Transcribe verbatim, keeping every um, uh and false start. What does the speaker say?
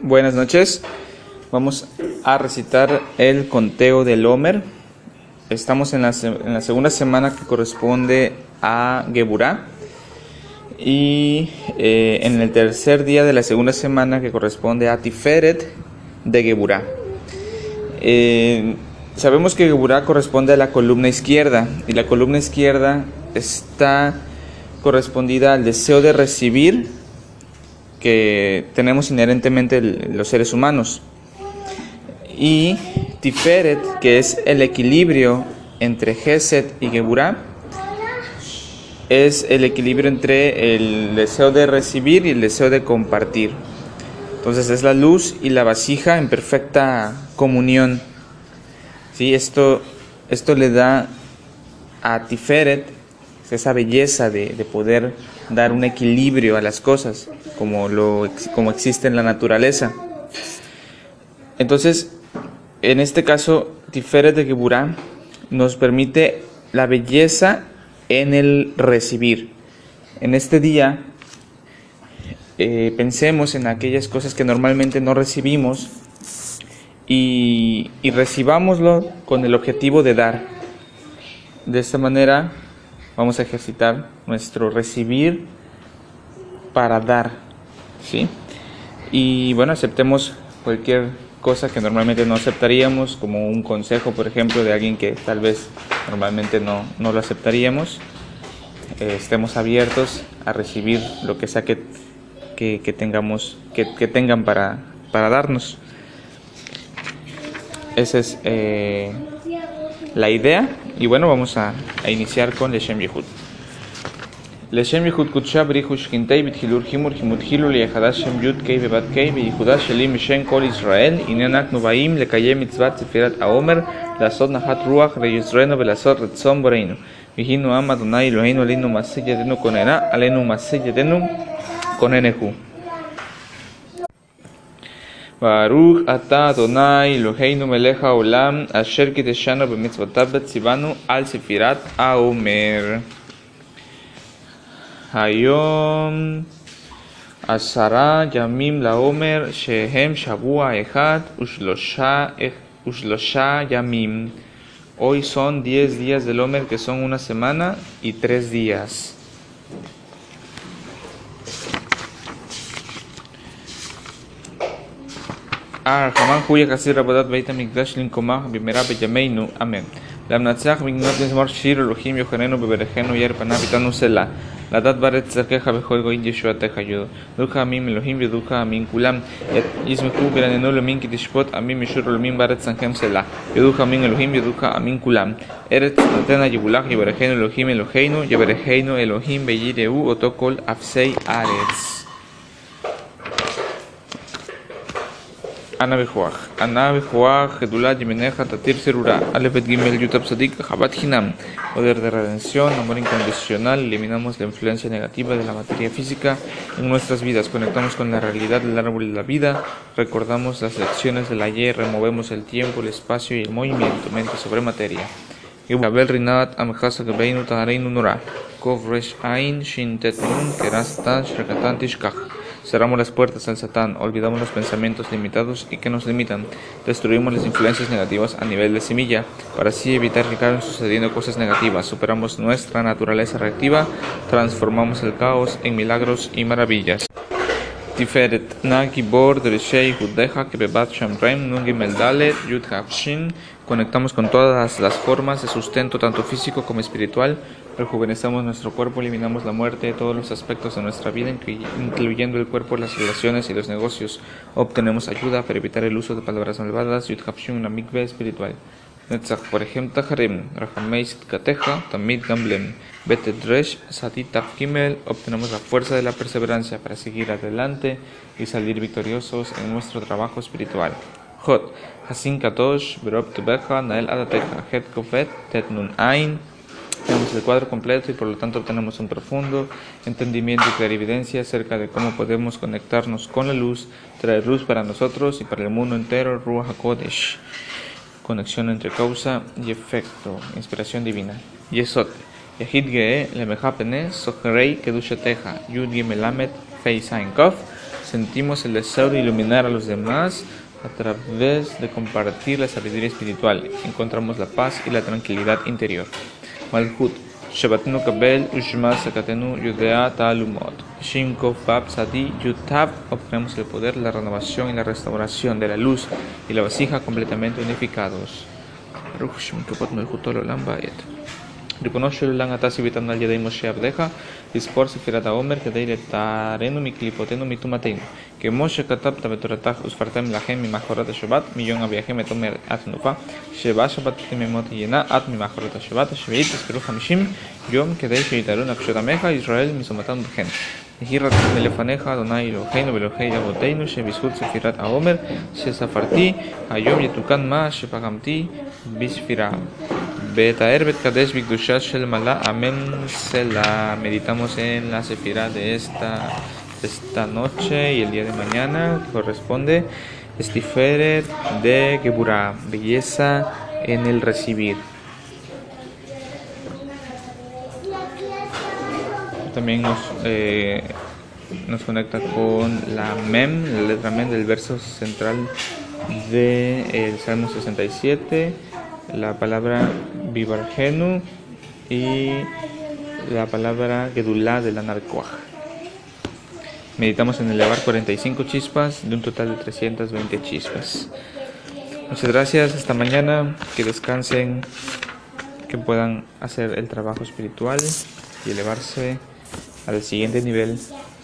Buenas noches. Vamos a recitar el conteo del Omer. Estamos en la, en la segunda semana que corresponde a Geburá y eh, en el tercer día de la segunda semana que corresponde a Tiferet de Geburá. Eh, sabemos que Geburá corresponde a la columna izquierda y la columna izquierda está correspondida al deseo de recibir que tenemos inherentemente los seres humanos, y Tiferet, que es el equilibrio entre Gesed y Geburá, es el equilibrio entre el deseo de recibir y el deseo de compartir. Entonces es la luz y la vasija en perfecta comunión. ¿Sí? Esto, esto le da a Tiferet esa belleza de, de poder dar un equilibrio a las cosas, como, lo, como existe en la naturaleza. Entonces, en este caso, Tiferet de Geburá nos permite la belleza en el recibir. En este día, eh, pensemos en aquellas cosas que normalmente no recibimos y, y recibámoslo con el objetivo de dar. De esta manera vamos a ejercitar nuestro recibir para dar, ¿sí? Y bueno, aceptemos cualquier cosa que normalmente no aceptaríamos, como un consejo, por ejemplo, de alguien que tal vez normalmente no, no lo aceptaríamos. Eh, estemos abiertos a recibir lo que sea que, que, que tengamos, que, que tengan para, para darnos. Esa es eh, la idea. Y bueno, vamos a, a iniciar con Leshem Yehud. Leshem Yehud Kutsha Brihu Shkintei Bithilur Himur Himuthilu Liechadash Shem Yud Kei Bebat Kei Beyihudash Shelim Mishem Kol Israel Inenak Nubaim Lekayem Mitzvat Sefirat Haomer Lasot Nahat Ruach Reyisreno Velasot Retzon Boreinu Vihinu Am Adonai Eloheinu Alinu Maseh Yadenu Konena Alenu Maseh Yadenu Konenehu. Baruch ata Adonai Eloheinu melech haolam asher kiteshanu b'mitzvotav v'tzivanu al sefirat haomer. Hayom asara yamim laomer shehem shavua echad ushlosha ushlosha yamim. Hoy son diez días del Omer, que son una semana y tres días. Arhaman Huya Kasir Rabadat Beit HaMikdash Linkomah Bimera Beyameinu. Amén. Lamnatzach Mignot Nismor Shir Elohim Yohanenu Beberejenu Yer Panav Itanu Selah. Ladat Baret Tzarkeja Bechol Goin Yeshua Teja Yudo. Ducha Amim Elohim Veducha Amin Kulam. Yismechu Beranenu Elohim Kitishpot Amim Mishur Elohim Baret Tzankem Selah. Veducha Amin Elohim Veducha Amin Kulam. Eretz Natena Yibulach Yeberejenu Elohim Eloheinu Yeberejenu Elohim Beyireu Otokol Afsei Aretz. Ana Bejuach, Ana Bejuach, Gedulat Yemeneja, Tatir Serura, Alefet Gimel Yutab Sadik, Jabat Hinam. Poder de redención, amor incondicional. Eliminamos la influencia negativa de la materia física en nuestras vidas. Conectamos con la realidad del árbol de la vida. Recordamos las lecciones del ayer. Removemos el tiempo, el espacio y el movimiento, mente sobre materia. Abel Rinat Amhasa Gabeinu Tahareinu Nura. Kov Resh Ain Shin Tet Nun Kerastan Shrekatan Tishkach. Cerramos las puertas al Satán, olvidamos los pensamientos limitados y que nos limitan, destruimos las influencias negativas a nivel de semilla, para así evitar que acaben sucediendo cosas negativas, superamos nuestra naturaleza reactiva, transformamos el caos en milagros y maravillas. Tiferet na gibor dereshei hudeja kebebat shamrem nungi meldalet yud hafshin. Conectamos con todas las formas de sustento, tanto físico como espiritual. Rejuvenecemos nuestro cuerpo, eliminamos la muerte de todos los aspectos de nuestra vida, incluyendo el cuerpo, las relaciones y los negocios. Obtenemos ayuda para evitar el uso de palabras malvadas. Yud hafshin una mikveh espiritual. Netzach porhem taharem rahameis kateja tamid gamblem. Betedresh satit tafkimel. Obtenemos la fuerza de la perseverancia para seguir adelante y salir victoriosos en nuestro trabajo espiritual. Jot hasin katosh berob tebeja nael adateja het kofet tet nun ain. Tenemos el cuadro completo y por lo tanto obtenemos un profundo entendimiento y clarividencia acerca de cómo podemos conectarnos con la luz, traer luz para nosotros y para el mundo entero. Ruach HaKodesh, conexión entre causa y efecto, inspiración divina. Yesod Yahid Ge'e Lemeja Pene Socherei Kedushateja Yud Gimel Lamet Fei Zain Kof. sentimos el deseo de iluminar a los demás a través de compartir la sabiduría espiritual. Encontramos la paz y la tranquilidad interior. Malhut, Shabbatenu Kabel, Ushma Sakatenu, Yudea Talumot. Shinko Fab Sadi Yutab, obtenemos el poder, la renovación y la restauración de la luz y la vasija completamente unificados. Reconoce el lan atasi vitanal yedei Moshe Abdeja, dispor sefirat haomer kedei letarenu miklipotenu mitumatenu. Que Moshe katabta betoratach usfartem lahem mimachorat Shabbat, millón aviahem etomer atnufa, sheba Shabbat timemot yena at mimachorat Shabbat, shveit esperu hamishim, yom kedei sheitarun akshotameja Israel misomatan bchen. Hirat melefaneja Adonai Eloheinu velohei avoteinu shebizhut sefirat haomer, shesafarti hayom yetukan ma shepagamti bisfira. Betaer Bet Kadesh Bikdushat Shel Malá, Amén Selah. Meditamos en la sefirá de esta, esta noche y el día de mañana, que corresponde Estiferet de Geburah, belleza en el recibir. También nos, eh, nos conecta con la Mem, la letra Mem del verso central del Salmo sesenta y siete. La palabra Bibargenu y la palabra Gedulá de la Narcoaj. Meditamos en elevar cuarenta y cinco chispas de un total de trescientas veinte chispas. Muchas gracias, hasta mañana, que descansen, que puedan hacer el trabajo espiritual y elevarse al siguiente nivel.